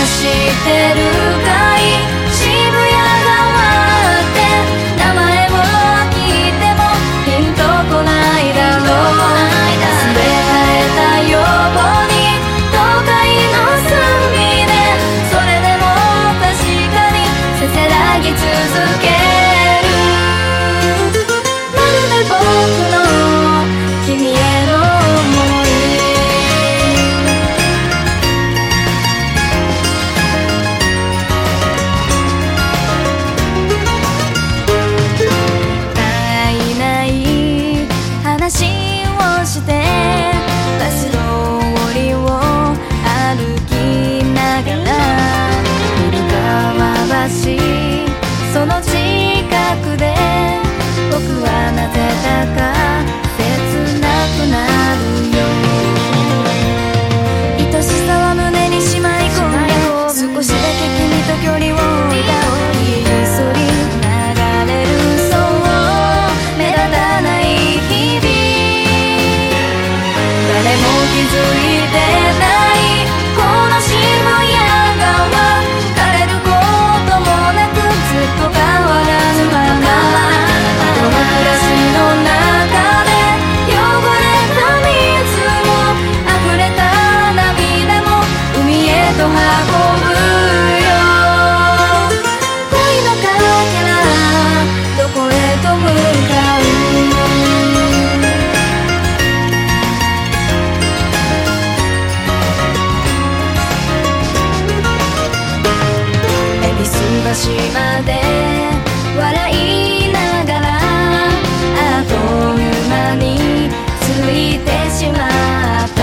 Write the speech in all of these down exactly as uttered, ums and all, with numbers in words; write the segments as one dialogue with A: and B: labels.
A: ってるかい渋谷川って名前を聞いてもピンとこないだろう忘れられたように都会の隅でそれでも確かにせせらぎ続けるまるで僕の君への想い話をしてバス通りを歩きながら古川橋その近くで僕はなぜだか切なくなるよ愛しさは胸にしまい込んで少しだけ君と距離を置いたひっそり流れるそう目立たない日々誰も気づいてないこの渋谷川枯れることもなくずっと変わらぬままこの暮らしの中で汚れた水も溢れた涙も海へと運ぶよ恋のかけらどこへと向かう橋まで笑いながらあっという間についてしまった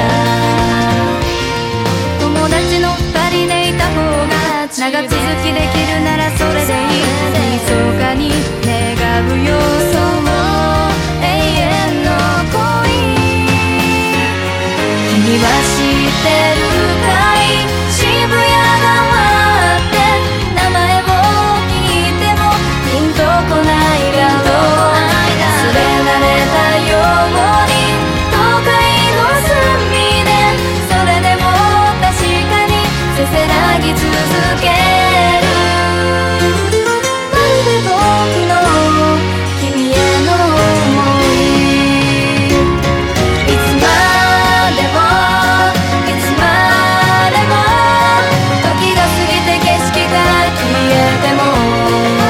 A: 友達の二人でいた方が長続きできるならそれでいい密かに願うよそう永遠の恋君は知ってるかい渋谷川来ないだろう忘れられたように都会の隅でそれでも確かにせせらぎ続けるまるで僕の君への想いいつまでもいつまでも時が過ぎて景色から消えても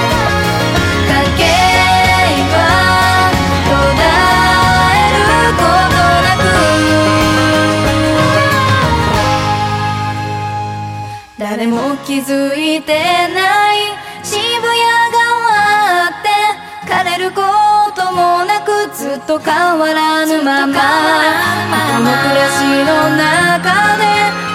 A: 誰も気づいてない渋谷川って枯れることもなくずっと変わらぬままこの暮らしの中で